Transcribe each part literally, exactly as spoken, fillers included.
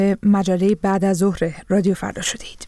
مجله بعد از ظهر رادیو فردا شدید.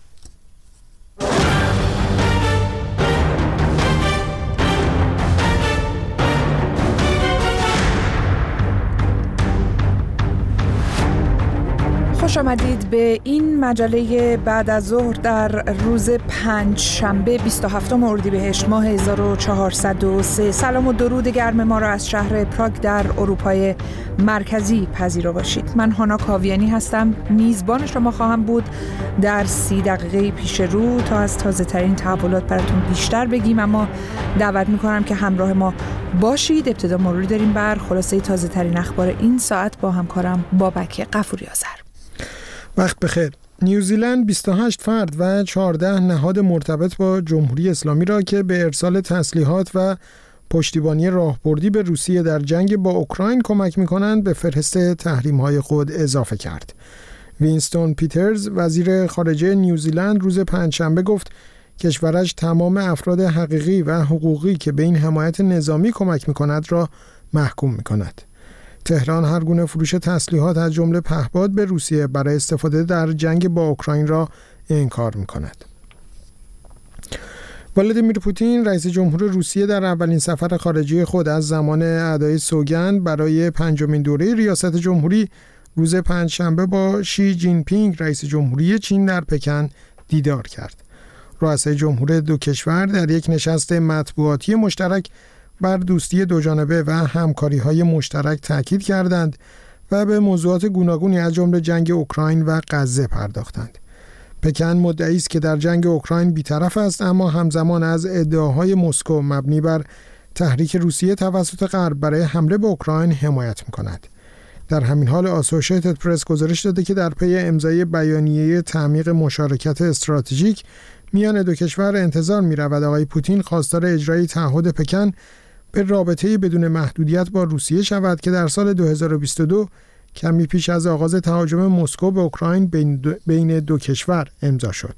خوش آمدید به این مجله بعد از ظهر در روز پنج شنبه بیست و هفتم اردیبهشت ماه هزار و چهارصد و سه. سلام و درود گرم ما را از شهر پراگ در اروپای مرکزی پذیرا باشید. من هانا کاویانی هستم، میزبان شما خواهم بود در سی دقیقه پیش رو تا از تازه ترین تحولات براتون بیشتر بگیم، اما دعوت میکنم که همراه ما باشید. ابتدا مروری داریم بر خلاصه تازه ترین اخبار این ساعت با همکارم بابک غفوری آذر. وقت بخیر. نیوزیلند بیست و هشت فرد و چهارده نهاد مرتبط با جمهوری اسلامی را که به ارسال تسلیحات و پشتیبانی راهبردی به روسیه در جنگ با اوکراین کمک می‌کنند به فهرست تحریم‌های خود اضافه کرد. وینستون پیترز وزیر خارجه نیوزیلند روز پنجشنبه گفت کشورش تمام افراد حقیقی و حقوقی که به این حمایت نظامی کمک می‌کند را محکوم می‌کند. تهران هر گونه فروش تسلیحات از جمله پهپاد به روسیه برای استفاده در جنگ با اوکراین را انکار می‌کند. ولادیمیر پوتین رئیس جمهور روسیه در اولین سفر خارجی خود از زمان ادای سوگند برای پنجمین دوره ریاست جمهوری روز پنجشنبه با شی جین پینگ رئیس جمهوری چین در پکن دیدار کرد. رؤسای جمهور دو کشور در یک نشست مطبوعاتی مشترک بر دوستی دوجانبه و همکاری‌های مشترک تاکید کردند و به موضوعات گوناگونی از جمله جنگ اوکراین و غزه پرداختند. پکن مدعی است که در جنگ اوکراین بی‌طرف است، اما همزمان از ادعاهای مسکو مبنی بر تحریک روسیه توسط غرب برای حمله به اوکراین حمایت می‌کند. در همین حال آسوشیتد پرس گزارش داده که در پی امضای بیانیه تعمیق مشارکت استراتژیک میان دو کشور انتظار می‌رود آقای پوتین خواستار اجرای تعهد پکن به رابطه‌ای بدون محدودیت با روسیه شود که در سال دو هزار و بیست و دو کمی پیش از آغاز تهاجم مسکو به اوکراین بین دو, بین دو کشور امضا شد.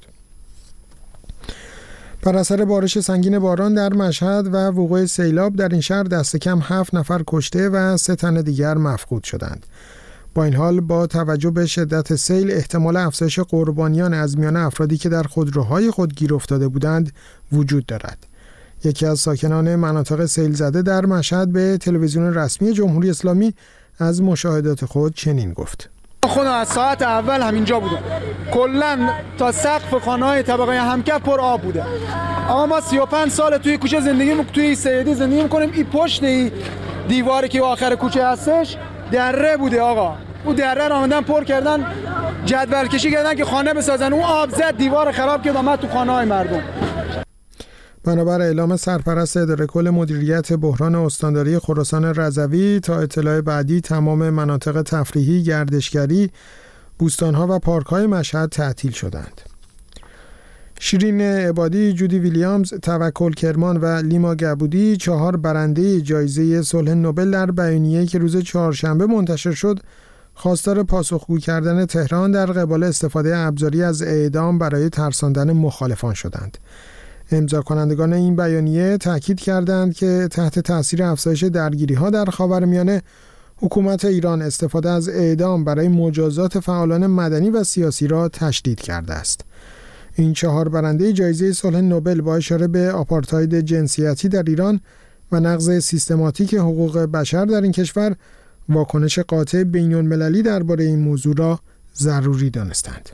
بر اثر بارش سنگین باران در مشهد و وقوع سیلاب در این شهر دست کم هفت نفر کشته و سه تن دیگر مفقود شدند. با این حال با توجه به شدت سیل احتمال افزایش قربانیان از میان افرادی که در خودروهای خود گیر افتاده بودند وجود دارد. یکی از ساکنان مناطق سیل زده در مشهد به تلویزیون رسمی جمهوری اسلامی از مشاهدات خود چنین گفت: خودم از ساعت اول همینجا بودم، کلا تا سقف خانه‌های طبقه همکف پر آب بوده. اما ما سی و پنج سال توی کوچه زندگی می‌کنیم، توی سیدی زندگی می‌کنیم. این پشت این دیواری که آخر کوچه هستش دره بوده آقا. اون دره رو آمدن پر کردن، جدول کشی کردن که خانه بسازن. اون آب زد دیوار خراب کرد اومد تو خانه‌های مردم. بنابر اعلام سرپرست اداره کل مدیریت بحران استانداری خراسان رضوی تا اطلاع بعدی تمام مناطق تفریحی، گردشگری، بوستان‌ها و پارک‌های مشهد تعطیل شدند. شیرین عبادی، جودی ویلیامز، توکل کرمان و لیما گبودی چهار برنده جایزه صلح نوبل در بیانیه‌ای که روز چهارشنبه منتشر شد خواستار پاسخگو کردن تهران در قبال استفاده ابزاری از اعدام برای ترساندن مخالفان شدند. امضا کنندگان این بیانیه تاکید کردند که تحت تاثیر افزایش درگیری‌ها در خاورمیانه حکومت ایران استفاده از اعدام برای مجازات فعالان مدنی و سیاسی را تشدید کرده است. این چهار برنده جایزه صلح نوبل با اشاره به آپارتاید جنسیتی در ایران و نقض سیستماتیک حقوق بشر در این کشور واکنش قاطع بین‌المللی درباره این موضوع را ضروری دانستند.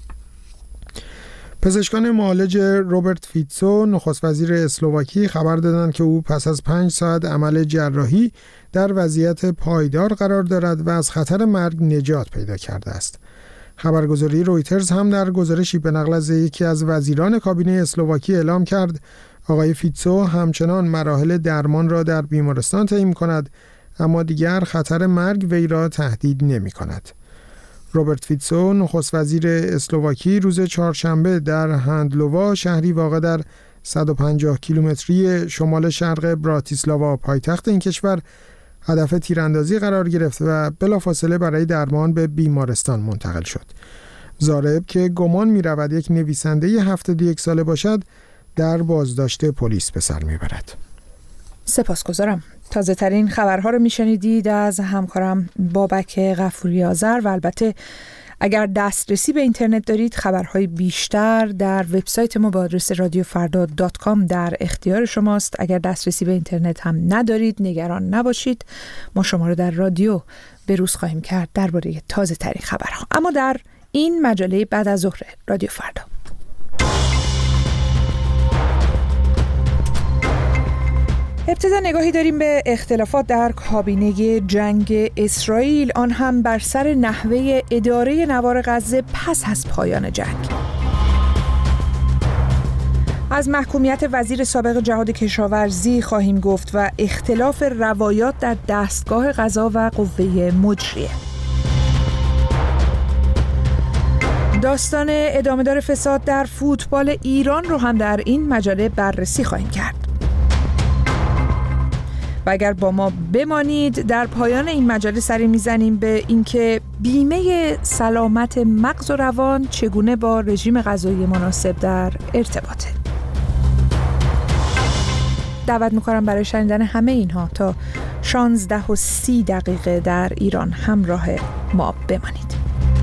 پزشکان معالج روبرت فیتسو، نخست وزیر اسلواکی، خبر دادند که او پس از پنج ساعت عمل جراحی در وضعیت پایدار قرار دارد و از خطر مرگ نجات پیدا کرده است. خبرگزاری رویترز هم در گزارشی به نقل از یکی از وزیران کابینه اسلواکی اعلام کرد آقای فیتسو همچنان مراحل درمان را در بیمارستان طی می‌کند، اما دیگر خطر مرگ وی را تهدید نمی‌کند. روبرت فیتسو، نخست وزیر اسلواکی، روز چهارشنبه در هندلووا، شهری واقع در صد و پنجاه کیلومتری شمال شرق براتیسلاوا پایتخت این کشور، هدف تیراندازی قرار گرفت و بلافاصله برای درمان به بیمارستان منتقل شد. زارب که گمان می‌رود یک نویسنده هفتاد و یک ساله باشد، در بازداشت پلیس به سر می‌برد. سپاسگزارم. تازه ترین خبرها رو میشنیدید از همکارم بابک غفوری آذر و البته اگر دسترسی به اینترنت دارید، خبرهای بیشتر در وبسایت ما با آدرس رادیو فردا دات کام در اختیار شماست. اگر دسترسی به اینترنت هم ندارید، نگران نباشید، ما شما رو در رادیو به روز خواهیم کرد درباره تازه ترین خبرها. اما در این مجله بعد از ظهر رادیو فردا ابتدا نگاهی داریم به اختلافات در کابینه جنگ اسرائیل، آن هم بر سر نحوه اداره نوار غزه پس از پایان جنگ. از محکومیت وزیر سابق جهاد کشاورزی خواهیم گفت و اختلاف روایات در دستگاه قضا و قوه مجریه. داستان ادامه‌دار فساد در فوتبال ایران رو هم در این مجله بررسی خواهیم کرد. و اگر با ما بمانید، در پایان این مجله سری میزنیم به اینکه بیمه سلامت مغز و روان چگونه با رژیم غذایی مناسب در ارتباطه. دعوت میکنم برای شنیدن همه اینها تا شانزده و سی دقیقه در ایران همراه ما بمانید.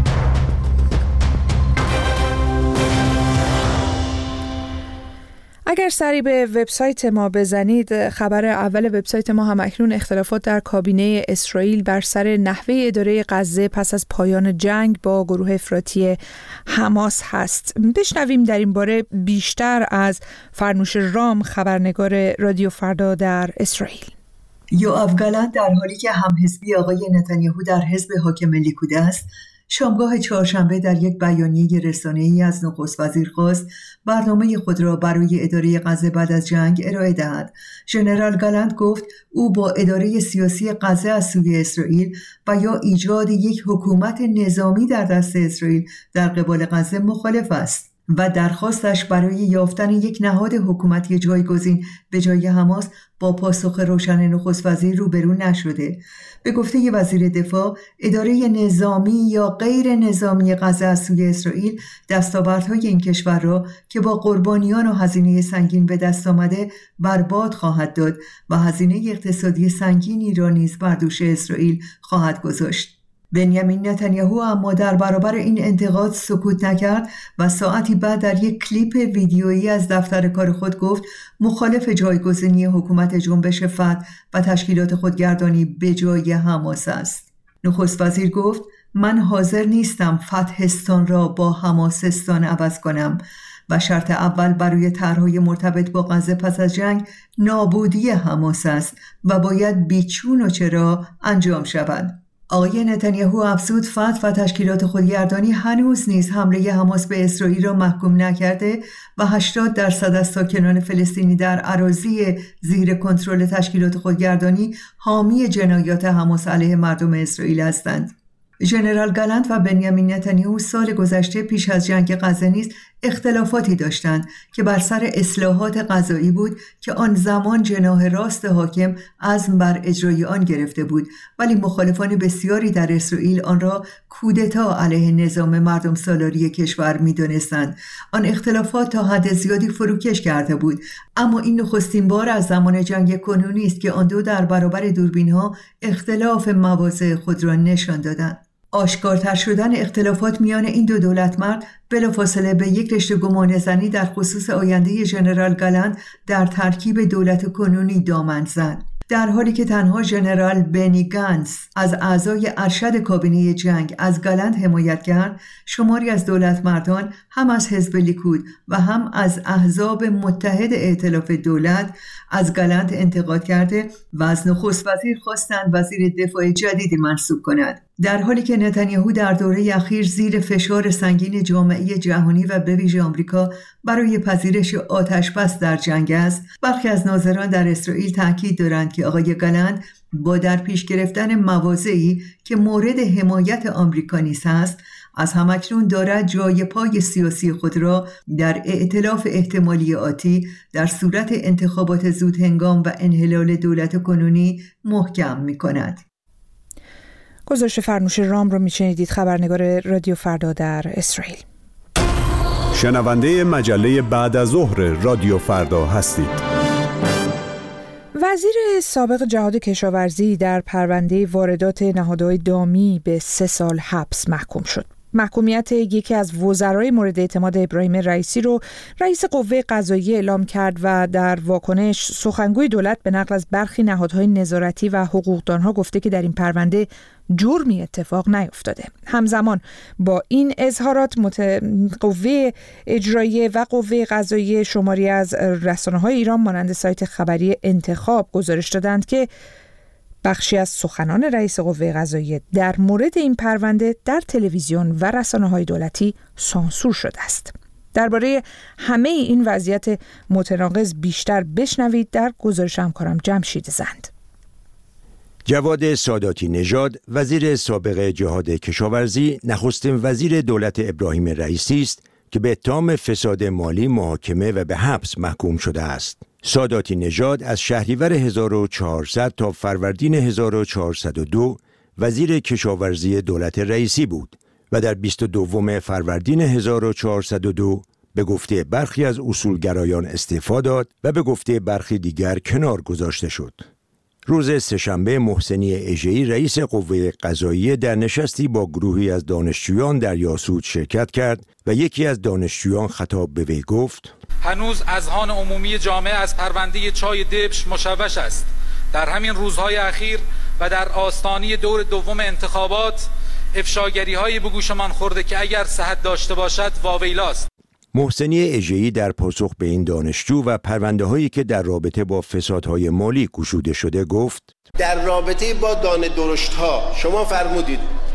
اگر سری به وبسایت ما بزنید، خبر اول وبسایت ما هم اکنون اختلافات در کابینه اسرائیل بر سر نحوه اداره غزه پس از پایان جنگ با گروه افراطی حماس هست. بشنویم در این باره بیشتر از فرنوش رام، خبرنگار رادیو فردا در اسرائیل. یوآف گالنت در حالی که همحزبی آقای نتانیاهو در حزب حاکم لیکود است، شامگاه چهارشنبه در یک بیانیه رسانه‌ای از نخست وزیر خواست برنامه خود را برای اداره غزه بعد از جنگ ارائه دهد. ژنرال گالنت گفت او با اداره سیاسی غزه از سوی اسرائیل و یا ایجاد یک حکومت نظامی در دست اسرائیل در قبال غزه مخالف است و درخواستش برای یافتن یک نهاد حکومتی جایگزین به جای حماس با پاسخ روشن نخست وزیر روبرو نشده. به گفته وزیر دفاع، اداره نظامی یا غیر نظامی غزه از سوی اسرائیل دستاوردهای این کشور را که با قربانیان و هزینه سنگین به دست آمده برباد خواهد داد و هزینه اقتصادی سنگینی را نیز بر دوش اسرائیل خواهد گذاشت. بنیامین نتانیاهو اما در برابر این انتقاد سکوت نکرد و ساعتی بعد در یک کلیپ ویدیویی از دفتر کار خود گفت مخالف جایگزینی حکومت جنبش فتح و تشکیلات خودگردانی به جای حماس است. نخست وزیر گفت من حاضر نیستم فتحستان را با حماسستان عوض کنم و شرط اول برای طرح‌های مرتبط با غزه پس از جنگ نابودی حماس است و باید بیچون و چرا انجام شود. آقای نتانیاهو افزود فتح و تشکیلات خودگردانی هنوز نیز حمله حماس به اسرائیل را محکوم نکرده و هشتاد درصد از ساکنان فلسطینی در اراضی زیر کنترل تشکیلات خودگردانی حامی جنایات حماس علیه مردم اسرائیل هستند. ژنرال گالنت و بنیامین نتانیاهو سال گذشته پیش از جنگ غزه نیز اختلافاتی داشتند که بر سر اصلاحات قضایی بود که آن زمان جناح راست حاکم عزم بر اجرای آن گرفته بود، ولی مخالفان بسیاری در اسرائیل آن را کودتا علیه نظام مردم سالاری کشور می‌دانستند. آن اختلافات تا حد زیادی فروکش کرده بود، اما این نخستین بار از زمان جنگ کنونی است که آن دو در برابر دوربین‌ها اختلاف مواضع خود را نشان دادند. آشکارتر شدن اختلافات میان این دو دولت مرد بلافاصله به یک رشته گمانه‌زنی در خصوص آینده ژنرال گالنت در ترکیب دولت کنونی دامن زد. در حالی که تنها ژنرال بنی گانتز از اعضای ارشد کابینه جنگ از گالنت حمایت کرد، شماری از دولت مردان هم از حزب لیکود و هم از احزاب متحد ائتلاف دولت از گالنت انتقاد کرده و از نخست وزیر خواستند وزیر دفاع جدیدی منصوب کند. در حالی که نتانیاهو در دوره اخیر زیر فشار سنگین جامعه جهانی و به ویژه آمریکا برای پذیرش آتشبس در جنگ است، برخی از ناظران در اسرائیل تاکید دارند که آقای گالنت با در پیش گرفتن مواضعی که مورد حمایت آمریکا نیز است، از همکنون دارد جای پای سیاسی خود را در ائتلاف احتمالی آتی در صورت انتخابات زود هنگام و انحلال دولت کنونی محکم می کند. گزارش فرنوش رام رو میشنیدید، خبرنگار رادیو فردا در اسرائیل. شنونده مجله بعد از ظهر رادیو فردا هستید. وزیر سابق جهاد کشاورزی در پرونده واردات نهادهای دامی به سه سال حبس محکوم شد. محکومیت یکی از وزرای مورد اعتماد ابراهیم رئیسی رو رئیس قوه قضاییه اعلام کرد و در واکنش سخنگوی دولت به نقل از برخی نهادهای نظارتی و حقوقدانها گفته که در این پرونده جرمی اتفاق نیفتاده. همزمان با این اظهارات مت... قوه اجراییه و قوه قضاییه شماری از رسانه‌های ایران مانند سایت خبری انتخاب گزارش دادند که بخشی از سخنان رئیس قوه قضاییه در مورد این پرونده در تلویزیون و رسانه‌های دولتی سانسور شده است. درباره همه این وضعیت متناقض بیشتر بشنوید در گزارش همکارم جمشید زند. جواد ساداتی نژاد، وزیر سابق جهاد کشاورزی، نخستین وزیر دولت ابراهیم رئیسی است که به اتهام فساد مالی محاکمه و به حبس محکوم شده است. ساداتی نژاد از شهریور هزار و چهارصد تا فروردین هزار و چهارصد و دو وزیر کشاورزی دولت رئیسی بود و در بیست و دوم فروردین هزار و چهارصد و دو به گفته برخی از اصولگرایان استعفا داد و به گفته برخی دیگر کنار گذاشته شد. روز سه‌شنبه محسنی اژه‌ای رئیس قوه قضاییه در نشستی با گروهی از دانشجویان در یاسوج شرکت کرد و یکی از دانشجویان خطاب به وی گفت: هنوز اذهان عمومی جامعه از پرونده چای دبش مشوش است. در همین روزهای اخیر و در آستانه دور دوم انتخابات افشاگری‌های به گوشمان خورده که اگر صحت داشته باشد واویلاست. محسنی اژه‌ای در پاسخ به این دانشجو و پرونده‌هایی که در رابطه با فسادهای مالی گشوده شده گفت: در رابطه با دانه درشت‌ها شما فرمودید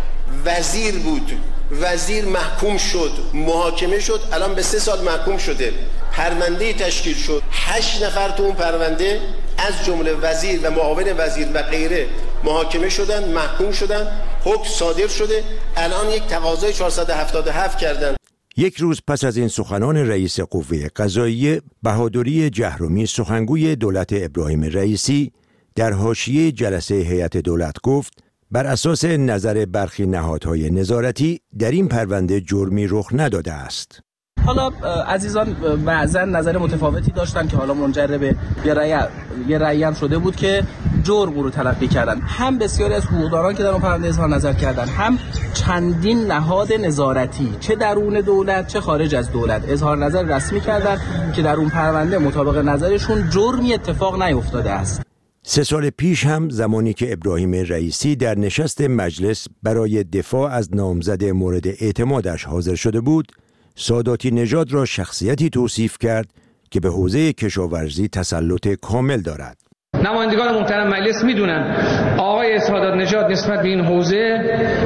وزیر بود، وزیر محکوم شد، محاکمه شد، الان به سه سال محکوم شده، پرونده تشکیل شد، هشت نفر تو اون پرونده از جمله وزیر و معاون وزیر و غیره محاکمه شدن، محکوم شدن، حکم صادر شده، الان یک تقاضای چهارصد و هفتاد و هفت کردن. یک روز پس از این سخنان رئیس قوه قضاییه، بهادری جهرمی سخنگوی دولت ابراهیم رئیسی در حاشیه جلسه هیئت دولت گفت: بر اساس نظر برخی نهادهای نظارتی در این پرونده جرمی رخ نداده است. حالا عزیزان بعضا نظر متفاوتی داشتن که حالا منجر به یه رأی یه رأی هم شده بود که جرم رو تلقی کردن. هم بسیاری از حقوقدانان که در اون پرونده اظهار نظر کردن، هم چندین نهاد نظارتی چه درون دولت چه خارج از دولت اظهار نظر رسمی کردن که در اون پرونده مطابق نظرشون جرمی اتفاق نیفتاده است. سه سال پیش هم زمانی که ابراهیم رئیسی در نشست مجلس برای دفاع از نامزد مورد اعتمادش حاضر شده بود، ساداتی نژاد را شخصیتی توصیف کرد که به حوزه کشاورزی تسلط کامل دارد. نمایندگان محترم مجلس میدونن آقای سادات نژاد نسبت به این حوزه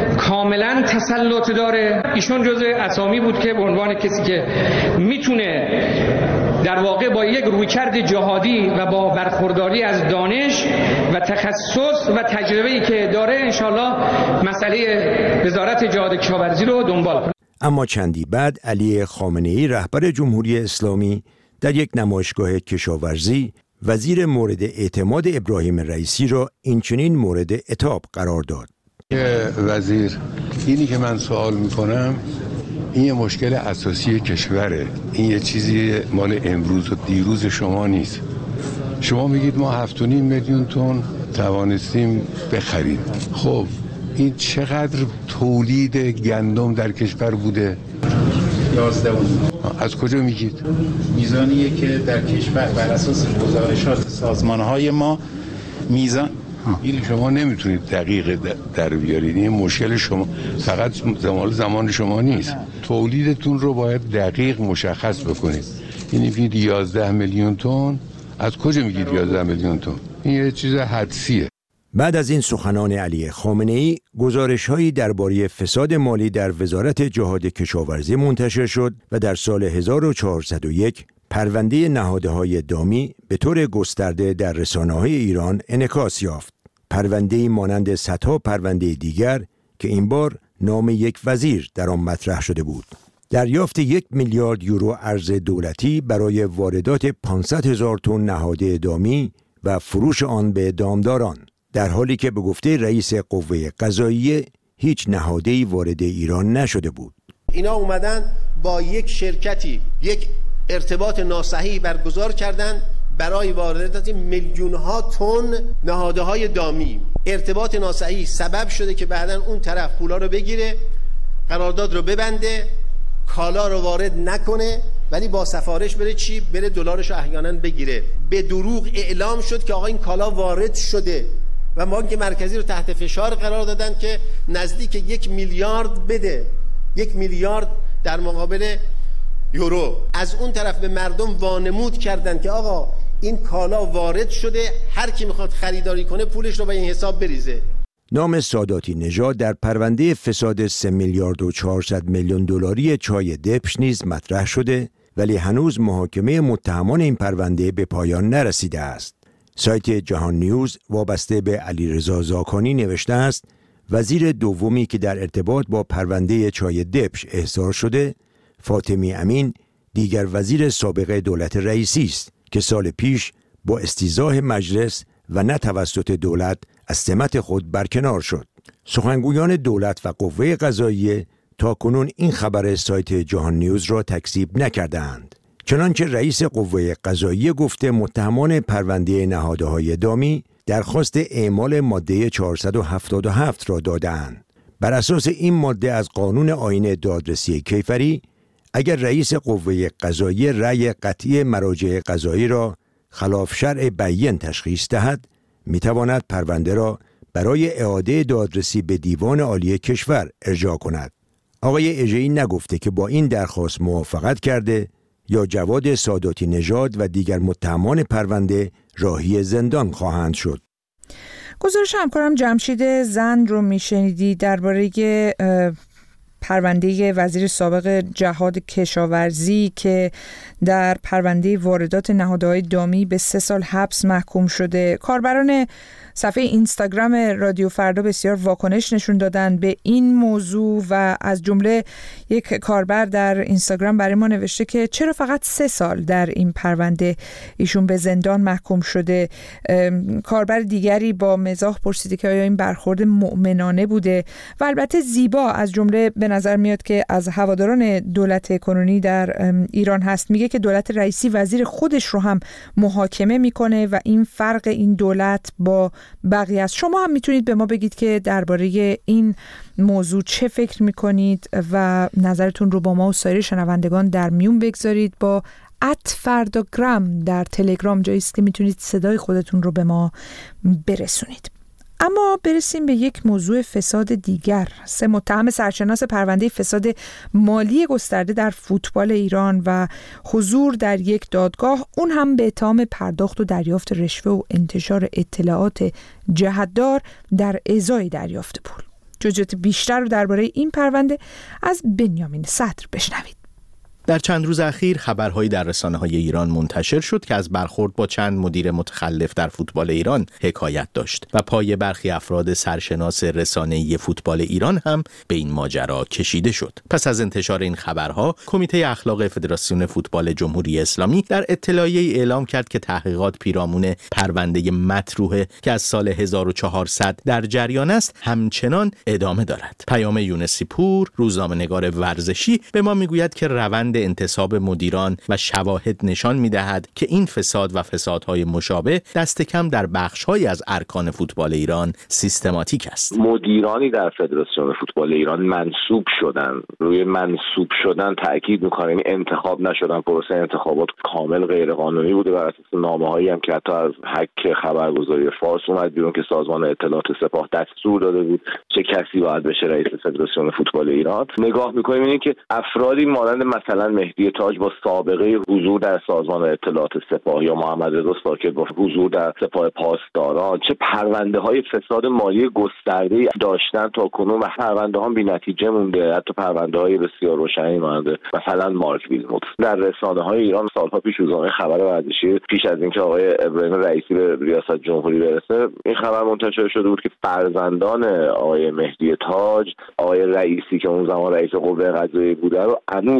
کاملا تسلط داره. ایشون جزو اسامی بود که به عنوان کسی که میتونه در واقع با یک رویکرد جهادی و با برخورداری از دانش و تخصص و تجربه‌ای که داره انشالله مسئله وزارت جهاد کشاورزی رو دنبال کنه. اما چندی بعد علی خامنه‌ای رهبر جمهوری اسلامی در یک نمایشگاه کشاورزی وزیر مورد اعتماد ابراهیم رئیسی را اینچنین مورد عتاب قرار داد: وزیر، اینی که من سوال میکنم این یه مشکل اساسی کشوره، این یه چیزی مال امروز و دیروز شما نیست. شما میگید ما هفت و نیم میلیون تن توانستیم بخریم. خب این چقدر تولید گندم در کشور بوده؟ یازده. از کجا میگید؟ میزانیه که در کشور بر اساس گزارشات سازمانهای ما میزان. این شما نمیتونید دقیق در بیارید. این مشکل شما فقط زمان زمان شما نیست. تولیدتون رو باید دقیق مشخص بکنید. یعنی میگید یازده میلیون تن، از کجا میگید یازده میلیون تن؟ این یه چیز حدسیه. بعد از این سخنان علی خامنه‌ای، گزارش‌هایی درباره فساد مالی در وزارت جهاد کشاورزی منتشر شد و در سال هزار و چهارصد و یک پرونده نهادهای دامی به طور گسترده در رسانه‌های ایران انعکاس یافت. پرونده‌ای مانند صدها پرونده دیگر که این بار نام یک وزیر در آن مطرح شده بود. دریافت یک میلیارد یورو ارز دولتی برای واردات پانصد هزار تن نهاده دامی و فروش آن به دامداران، در حالی که به گفته رئیس قوه قضاییه هیچ نهاده‌ای وارد ایران نشده بود. اینا اومدن با یک شرکتی یک ارتباط ناصحیح برگزار کردن برای واردات میلیون ها تن نهاده های دامی. ارتباط ناصحیح سبب شده که بعداً اون طرف پولا رو بگیره قرارداد رو ببنده، کالا رو وارد نکنه، ولی با سفارش بره چی؟ بره دلارش رو احیانا بگیره. به دروغ اعلام شد که آقا این کالا وارد شده و بانک مرکزی رو تحت فشار قرار دادن که نزدیک یک میلیارد بده، یک میلیارد در مقابل یورو. از اون طرف به مردم وانمود کردن که آقا این کالا وارد شده، هر کی میخواد خریداری کنه پولش رو به این حساب بریزه. نام ساداتی نژاد در پرونده فساد سه میلیارد و چهارصد میلیون دلاری چای دبش نیز مطرح شده، ولی هنوز محاکمه متهمان این پرونده به پایان نرسیده است. سایت جهان نیوز وابسته به علیرضا زاکانی نوشته است وزیر دومی که در ارتباط با پرونده چای دبش احضار شده، فاطمی امین، دیگر وزیر سابق دولت رئیسی است که سال پیش با استیضاح مجلس و نه توسط دولت از سمت خود برکنار شد. سخنگویان دولت و قوه قضاییه تا کنون این خبر سایت جهان نیوز را تکذیب نکردند. چنانچه رئیس قوه قضاییه گفته متهمان پرونده نهادهای دامی درخواست اعمال ماده چهارصد و هفتاد و هفت را دادند. بر اساس این ماده از قانون آیین دادرسی کیفری، اگر رئیس قوه قضاییه رأی قطعی مراجع قضایی را خلاف شرع بیان تشخیص دهد، میتواند پرونده را برای اعاده دادرسی به دیوان عالی کشور ارجاع کند. آقای اژه‌ای نگفته که با این درخواست موافقت کرده یا جواد ساداتی نژاد و دیگر متهمان پرونده راهی زندان خواهند شد. گزارش همکارم جمشید زند رو میشنیدی درباره پرونده وزیر سابق جهاد کشاورزی که در پرونده واردات نهادهای دامی به سه سال حبس محکوم شده. کاربران صفحه اینستاگرام رادیو فردا بسیار واکنش نشون دادن به این موضوع و از جمله یک کاربر در اینستاگرام برای ما نوشته که چرا فقط سه سال در این پرونده ایشون به زندان محکوم شده. کاربر دیگری با مزاح پرسیده که آیا این برخورد مؤمنانه بوده و البته زیبا از جمله به نظر میاد که از هواداران دولت کنونی در ایران هست، میگه که دولت رئیسی وزیر خودش رو هم محاکمه میکنه و این فرق این دولت با بقیه است. شما هم میتونید به ما بگید که درباره این موضوع چه فکر میکنید و نظرتون رو با ما و سایر شنوندگان در میون بگذارید. با ات فرداگرام در تلگرام جایی است که میتونید صدای خودتون رو به ما برسونید. اما برسیم به یک موضوع فساد دیگر. سه متهم سرشناس پرونده فساد مالی گسترده در فوتبال ایران و حضور در یک دادگاه، اون هم به اتهام پرداخت و دریافت رشوه و انتشار اطلاعات جهت‌دار در ازای دریافت پول. جزئیات بیشتر رو درباره این پرونده از بنیامین صدر بشنوید. در چند روز اخیر خبرهایی در رسانه‌های ایران منتشر شد که از برخورد با چند مدیر متخلف در فوتبال ایران حکایت داشت و پای برخی افراد سرشناس رسانه‌ای فوتبال ایران هم به این ماجرا کشیده شد. پس از انتشار این خبرها، کمیته اخلاق فدراسیون فوتبال جمهوری اسلامی در اطلاعیه‌ای اعلام کرد که تحقیقات پیرامون پرونده مطروحه که از سال هزار و چهارصد در جریان است همچنان ادامه دارد. پیام یونسی پور، روزنامه‌نگار ورزشی، به ما میگوید که روند انتصاب مدیران و شواهد نشان می‌دهد که این فساد و فسادهای مشابه دست کم در بخش‌هایی از ارکان فوتبال ایران سیستماتیک است. مدیرانی در فدراسیون فوتبال ایران منصوب شدن، روی منصوب شدن تاکید می‌کنیم، انتخاب نشدن، پروسه انتخابات کامل غیر قانونی بوده بر اساس نامه‌هایی هم که حتی از حک خبرگزاری فارس اومد بیرون که سازمان اطلاعات سپاه دستور داده بود چه کسی باید بشه رئیس فدراسیون فوتبال ایران. نگاه می‌کنیم اینه که افرادی مانند مثلا مهدی تاج با سابقه حضور در سازمان اطلاعات سپاه یا محمد رضا ساکت با حضور در سپاه پاسداران چه پرونده‌های فساد مالی گسترده‌ای داشتن تا کنون و پرونده‌ها بی‌نتیجه مونده، حتی پرونده‌های بسیار روشنی مانده مثلا مارک ویلموت. در رسانه‌های ایران سال‌ها پیش روزنامه خبر ورزشی پیش از اینکه آقای ابراهیم رئیسی به ریاست جمهوری برسه این خبر منتشر شده بود که فرزندان آقای مهدی تاج، آقای رئیسی که اون زمان رئیس قوه قضاییه بوده رو انو خطاب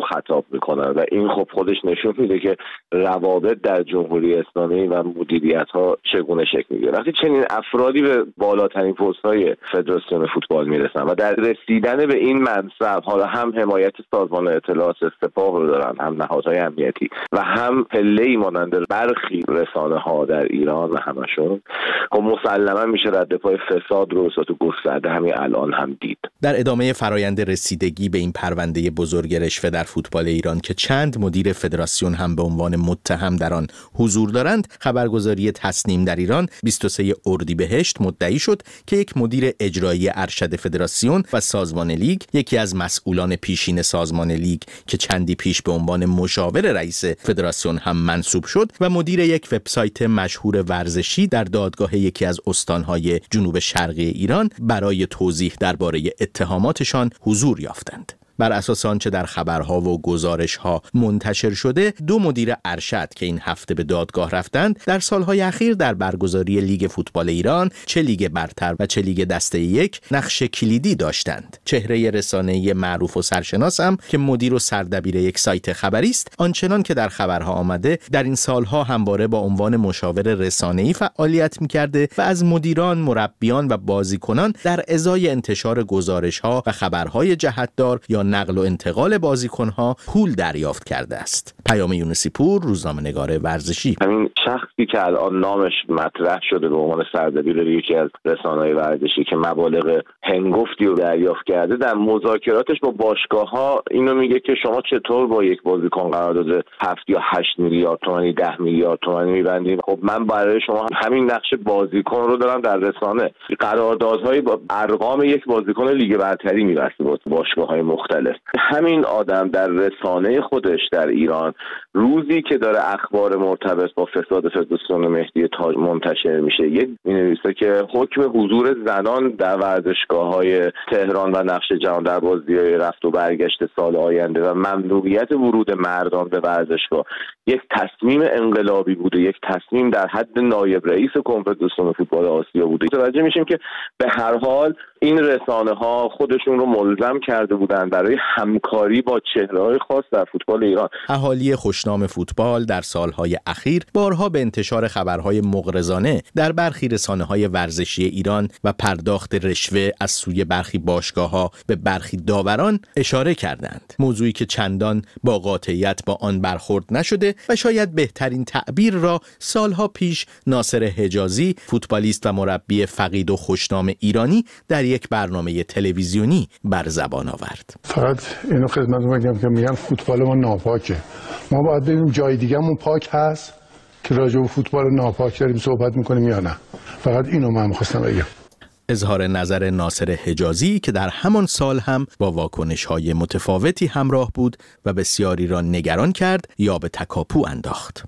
میکنن و این خب خودش نشون میده که روابط در جمهوری اسلامی و مدیریت‌ها چگونه شکل میگیره. وقتی چنین افرادی به بالاترین پست‌های فدراسیون فوتبال میرسن و در رسیدن به این منصب حالا هم حمایت سازمان اطلاعات سپاه رو دارن، هم نهادهای امنیتی و هم پله‌ای مانند برخی رسانه‌ها در ایران و همشون، خب مسلما میشه رد پای فساد رو تو گسترده همین الان هم دید. در ادامه فرایند رسیدگی به این پرونده بزرگ رشوه در فوتبال ایران که چند مدیر فدراسیون هم به عنوان متهم در آن حضور دارند، خبرگزاری تصنیم در ایران بیست و سوم اردیبهشت مدعی شد که یک مدیر اجرایی ارشد فدراسیون و سازمان لیگ، یکی از مسئولان پیشین سازمان لیگ که چندی پیش به عنوان مشاور رئیس فدراسیون هم منصوب شد و مدیر یک وبسایت مشهور ورزشی در دادگاه یکی از استانهای جنوب شرقی ایران برای توضیح درباره اتهاماتشان حضور یافتند. بر اساس آنچه در خبرها و گزارش‌ها منتشر شده، دو مدیر ارشد که این هفته به دادگاه رفتند در سالهای اخیر در برگزاری لیگ فوتبال ایران، چه لیگ برتر و چه لیگ دسته یک، نقش کلیدی داشتند. چهره رسانه‌ای معروف و سرشناس هم که مدیر و سردبیر یک سایت خبری است، آنچنان که در خبرها آمده در این سالها همواره با عنوان مشاور رسانه‌ای فعالیت می‌کرده و از مدیران، مربیان و بازیکنان در ازای انتشار گزارش‌ها و خبرهای جهتدار یا نقل و انتقال بازیکن‌ها پول دریافت کرده است. پیام یونسی پور، روزنامه‌نگار ورزشی. همین شخصی که الان نامش مطرح شده به عنوان سردبیر یکی از رسانه‌های ورزشی که مبالغ هنگفتی رو دریافت کرده، در مذاکراتش با باشگاه‌ها اینو میگه که شما چطور با یک بازیکن قرارداد هفت یا هشت میلیارد تومانی، ده میلیارد تومانی می‌بندید؟ خب من برای شما همین نقش بازیکن رو دارم در رسانه. قراردادهای با ارقام یک بازیکن لیگ برتری می‌بسته با باشگاه‌های مختلف. همین آدم در رسانه خودش در ایران روزی که داره اخبار مرتبط با فساد فدراسیون مهدی تاج منتشر میشه، یک می‌نویسه که حکم حضور زنان در ورزشگاه‌های تهران و نقش جهان در بازی‌های رفت و برگشت سال آینده و ممنوعیت ورود مردان به ورزشگاه یک تصمیم انقلابی بوده، یک تصمیم در حد نایب رئیس کنفدراسیون فوتبال آسیا بوده. متوجه میشیم که به هر حال این رسانه‌ها خودشون رو ملزم کرده بودن برای همکاری با چهره‌های خاص در فوتبال ایران. اهالی خوشنام فوتبال در سالهای اخیر بارها به انتشار خبرهای مغرضانه در برخی رسانه‌های ورزشی ایران و پرداخت رشوه از سوی برخی باشگاه‌ها به برخی داوران اشاره کردند. موضوعی که چندان با قاطعیت با آن برخورد نشده و شاید بهترین تعبیر را سالها پیش ناصر حجازی، فوتبالیست و مربی فقید و خوشنام ایرانی، در یک برنامه تلویزیونی بر زبان آورد. فقط اینو خدمتتون بگم که میگن فوتبال ما ناپاکه. ما باید ببینیم جای دیگه‌مون پاک هست که راجع به فوتبال ناپاک داریم صحبت میکنیم یا نه. فقط اینو من می‌خواستم بگم. اظهار نظر ناصر حجازی که در همان سال هم با واکنش‌های متفاوتی همراه بود و بسیاری را نگران کرد یا به تکاپو انداخت.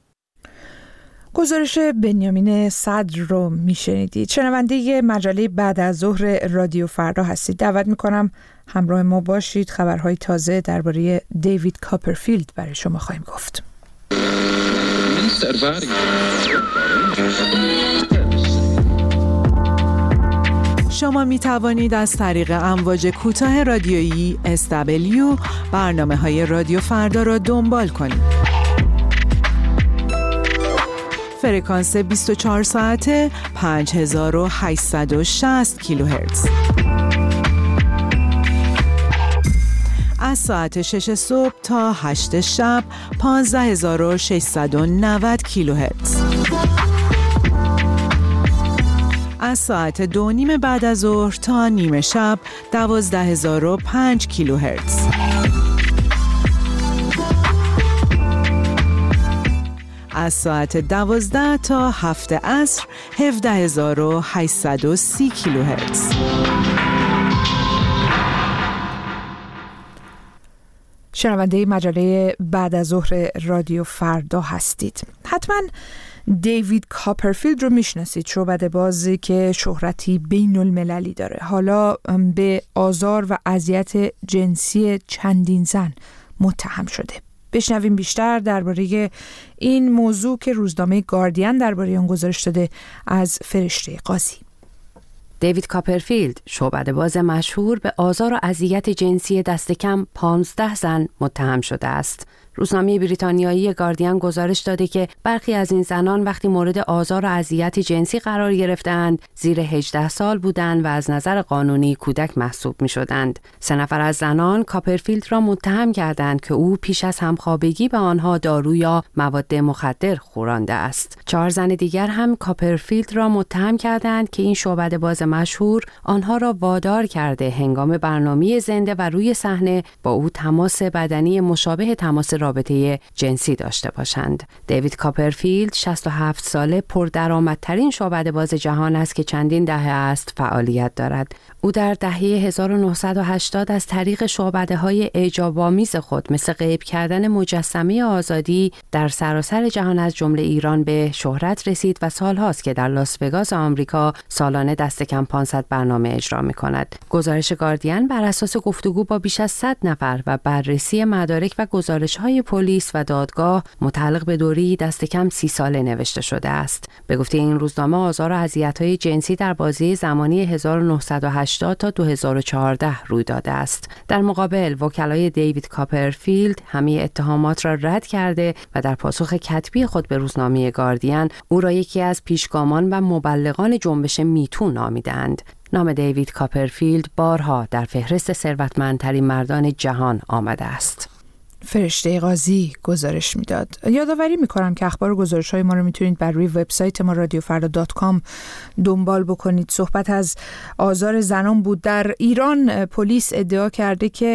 گزارش بنیامین صدر رو میشنیدید. شنونده مجله بعد از ظهر رادیو فردا هستید. دعوت میکنم همراه ما باشید. خبرهای تازه درباره دیوید کاپرفیلد برای شما خواهیم گفت. شما می توانید از طریق امواج کوتاه رادیویی اس دبلیو برنامه‌های رادیو فردا را دنبال کنید. فرکانس بیست و چهار ساعته پنج هزار و هشتصد و شصت کیلوهرتز. از ساعت شش صبح تا هشت شب پانزده هزار و ششصد و نود کیلوهرتز. از ساعت دو نیم بعد از ظهر تا نیمه شب دوازده هزار و پنج کیلوهرتز. از ساعت دوازده تا هفت عصر هفده هزار و هشتصد و سی کیلوهرتز. شنونده مجله بعد از ظهر رادیو فردا هستید. حتما دیوید کاپرفیلد رو میشناسید، شعبده بازی که شهرتی بین المللی داره. حالا به آزار و اذیت جنسی چندین زن متهم شده. بشنویم بیشتر درباره این موضوع که روزنامه گاردین درباره اون گزارش داده از فرشته قاضی. دیوید کاپرفیلد، شعبده‌باز مشهور، به آزار و اذیت جنسی دست کم پانزده زن متهم شده است. روزنامه بریتانیایی گاردین گزارش داده که برخی از این زنان وقتی مورد آزار و اذیت جنسی قرار گرفتند زیر هجده سال بودند و از نظر قانونی کودک محسوب می شدند. سه نفر از زنان کاپرفیلد را متهم کردند که او پیش از همخوابگی به آنها دارو یا مواد مخدر خورانده است. چهار زن دیگر هم کاپرفیلد را متهم کردند که این شعبده‌باز مشهور آنها را وادار کرده هنگام برنامه زنده و روی صحنه با او تماس بدنی مشابه تماس رابطه جنسی داشته باشند. دیوید کاپرفیلد شصت و هفت ساله پردرآمدترین شعبده‌باز جهان است که چندین دهه است فعالیت دارد. او در دهه هزار و نهصد و هشتاد از طریق شعبده‌های اعجاب‌آمیز خود مثل غیب کردن مجسمه آزادی در سراسر جهان از جمله ایران به شهرت رسید و سالهاست که در لاس وگاس آمریکا سالانه دست کم پانصد برنامه اجرا می‌کند. گزارش گاردین بر اساس گفتگو با بیش از صد نفر و بررسی مدارک و گزارش‌های پلیس و دادگاه متعلق به دوری دست کم سی ساله نوشته شده است. به گفته این روزنامه آزار و اذیت‌های جنسی در بازه زمانی هزار و نهصد و هشتاد تا دو هزار و چهارده روی داده است. در مقابل وکلای دیوید کاپرفیلد همه اتهامات را رد کرده و در پاسخ کتبی خود به روزنامه گاردین او را یکی از پیشگامان و مبلغان جنبش میتو نامیدند. نام دیوید کاپرفیلد بارها در فهرست ثروتمندترین مردان جهان آمده است. فرشته قاضی گزارش میداد. یادآوری میکنم که اخبار و گزارش‌های ما رو میتونید بر روی وبسایت ما رادیو فردا دات کام دنبال بکنید. صحبت از آزار زنان بود. در ایران پلیس ادعا کرده که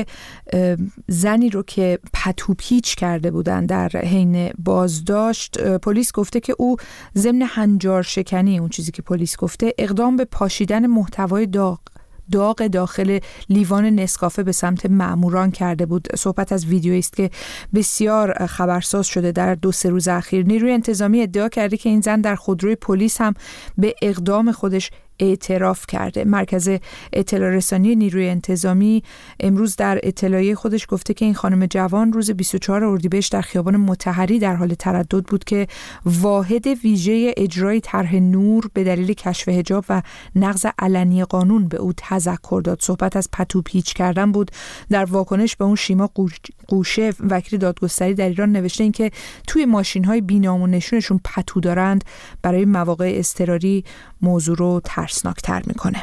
زنی رو که پتو پیچ کرده بودن در حین بازداشت، پلیس گفته که او ضمن هنجار شکنی، اون چیزی که پلیس گفته، اقدام به پاشیدن محتوای داغ داغ داخل لیوان نسکافه به سمت مأموران کرده بود. صحبت از ویدیویی است که بسیار خبرساز شده در دو سه روز اخیر. نیروی انتظامی ادعا کرده که این زن در خودروی پلیس هم به اقدام خودش اعتراف کرده. مرکز اطلاع رسانی نیروی انتظامی امروز در اطلاعیه خودش گفته که این خانم جوان روز بیست و چهارم اردیبهشت در خیابان مطهری در حال تردد بود که واحد ویژه اجرای طرح نور به دلیل کشف حجاب و نقض علنی قانون به او تذکر داد. صحبت از پتو پیچ کردن بود. در واکنش به اون شیما قوشه، وکیل دادگستری در ایران، نوشته این که توی ماشین‌های بی‌نام و نشونشون پتو دارند برای مواقع اضطراری موضوع رو ترسناکتر میکنه.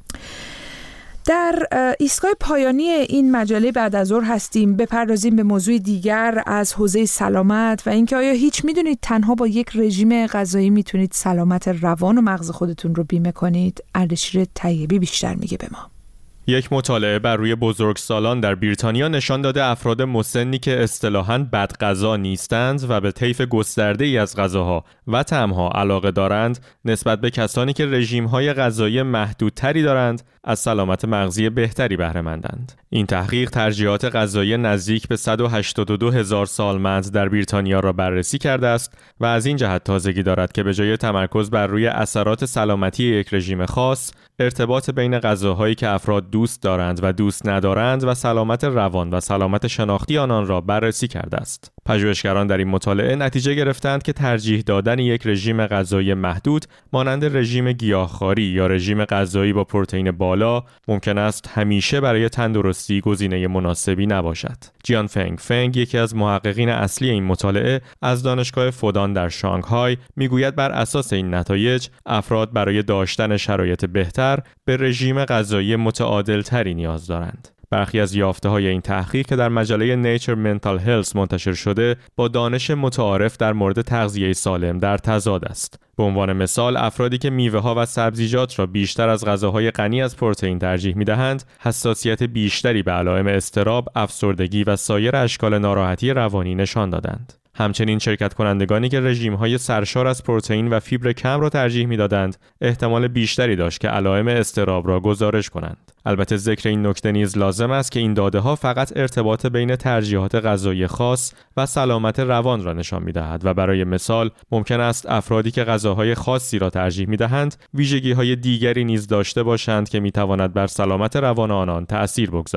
در ایستگاه پایانی این مجله بعد از ظهر هستیم. بپردازیم به موضوع دیگر از حوزه سلامت و اینکه آیا هیچ میدونید تنها با یک رژیم غذایی میتونید سلامت روان و مغز خودتون رو بیمه کنید؟ اردشیر طیبی بیشتر میگه به ما. یک مطالعه بر روی بزرگسالان در بریتانیا نشان داده افراد مسنی که اصطلاحاً بدغذا نیستند و به طیف گسترده‌ای از غذاها و طعم‌ها علاقه دارند، نسبت به کسانی که رژیم‌های غذایی محدودتری دارند، از سلامت مغزی بهتری بهره مندند. این تحقیق ترجیحات غذایی نزدیک به صد و هشتاد و دو هزار سالمند در بریتانیا را بررسی کرده است و از این جهت تازگی دارد که به جای تمرکز بر روی اثرات سلامتی یک رژیم خاص، ارتباط بین غذاهایی که افراد دوست دارند و دوست ندارند و سلامت روان و سلامت شناختی آنان را بررسی کرده است. پژوهشگران در این مطالعه نتیجه گرفتند که ترجیح دادن یک رژیم غذایی محدود مانند رژیم گیاهخواری یا رژیم غذایی با پروتئین بالا ممکن است همیشه برای تندرستی گزینه مناسبی نباشد. جیان فنگ فنگ، یکی از محققین اصلی این مطالعه از دانشگاه فودان در شانگهای، میگوید بر اساس این نتایج افراد برای داشتن شرایط بهتر به رژیم غذایی متعادل تری نیاز دارند. برخی از یافته‌های این تحقیق که در مجله نیچر منتال هلث منتشر شده با دانش متعارف در مورد تغذیه سالم در تضاد است. به عنوان مثال، افرادی که میوه‌ها و سبزیجات را بیشتر از غذاهای غنی از پروتئین ترجیح می‌دهند، حساسیت بیشتری به علائم اضطراب، افسردگی و سایر اشکال ناراحتی روانی نشان دادند. همچنین شرکت کنندگانی که رژیم‌های سرشار از پروتئین و فیبر کم را ترجیح می‌دادند، احتمال بیشتری داشت که علائم اضطراب را گزارش کنند. البته ذکر این نکته نیز لازم است که این داده‌ها فقط ارتباط بین ترجیحات غذایی خاص و سلامت روان را نشان می‌دهد و برای مثال ممکن است افرادی که غذاهای خاصی را ترجیح می‌دهند، ویژگی‌های دیگری نیز داشته باشند که می‌تواند بر سلامت روان آنان تأثیر بگذارد.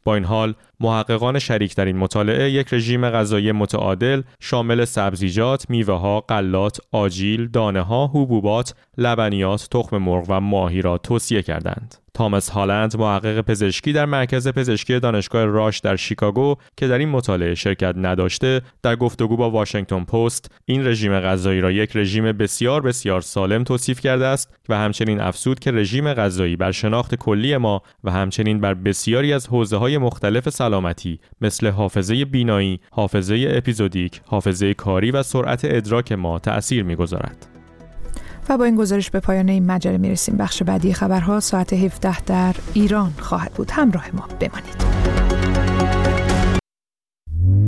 با این حال محققان شریک در این مطالعه یک رژیم غذایی متعادل شامل سبزیجات، میوه‌ها، غلات، آجیل، دانه‌ها، حبوبات، لبنیات، تخم مرغ و ماهی را توصیه کردند. تامس هالند، محقق پزشکی در مرکز پزشکی دانشگاه راش در شیکاگو که در این مطالعه شرکت نداشته، در گفتگو با واشنگتن پست این رژیم غذایی را یک رژیم بسیار بسیار سالم توصیف کرده است و همچنین افزود که رژیم غذایی بر شناخت کلی ما و همچنین بر بسیاری از حوزه‌های مختلف سلامتی مثل حافظه بینایی، حافظه اپیزودیک، حافظه کاری و سرعت ادراک ما تأثیر می‌گذارد. و با این گزارش به پایان این مجله میرسیم. بخش بعدی خبرها ساعت هفده در ایران خواهد بود. همراه ما بمانید.